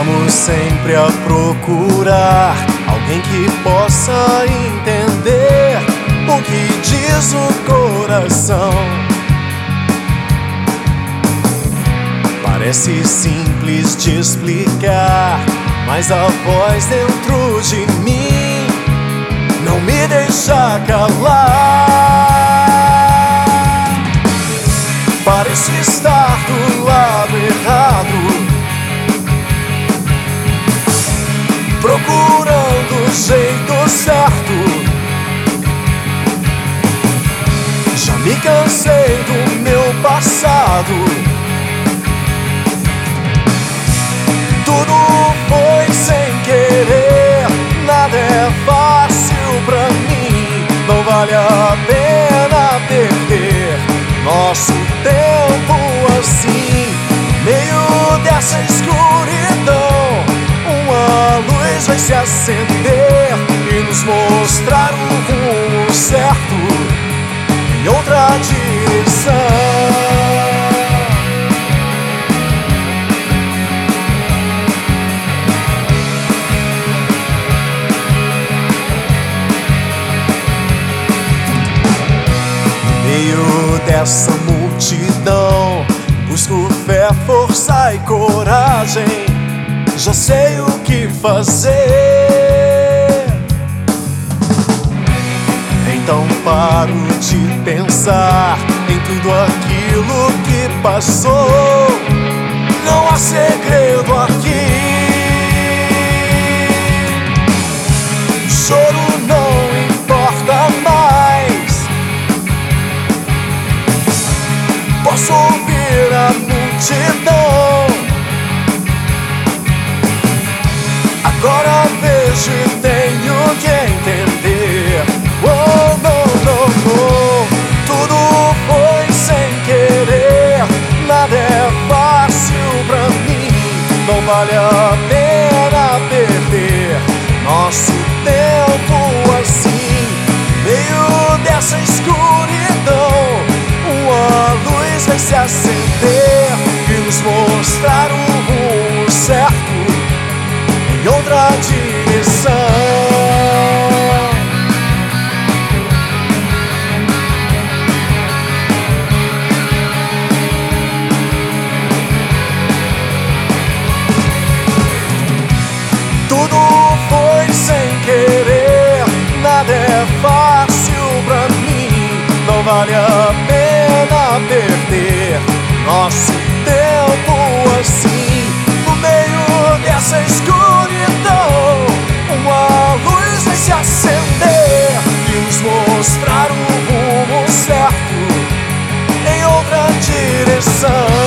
Estamos sempre a procurar alguém que possa entender o que diz o coração. Parece simples de explicar, mas a voz dentro de mim não me deixa calar. Parece estar do lado errado, procurando o jeito certo. Já me cansei do meu passado. Tudo foi sem querer, nada é fácil pra mim. Não vale a pena perder nosso tempo assim. No meio dessa escuridão, uma luz vai se acender e nos mostrar o rumo certo em outra direção. Dessa multidão, busco fé, força e coragem. Já sei o que fazer. Então paro de pensar em tudo aquilo que passou. Não há segredo aqui. O choro não importa mais. Posso ouvir a multidão. Agora vejo e tenho que entender. Oh, não, não, não. Tudo foi sem querer, nada é fácil pra mim. Não vale a pena perder nosso tempo assim. No meio dessa escuridão, uma luz vai se acender e nos mostrar o rumo certo em outra direção. Tudo foi sem querer, nada é fácil pra mim. Não vale a pena perder nosso tempo assim. No meio dessa escuridão, uma luz vai se acender e nos mostrar o rumo certo em outra direção.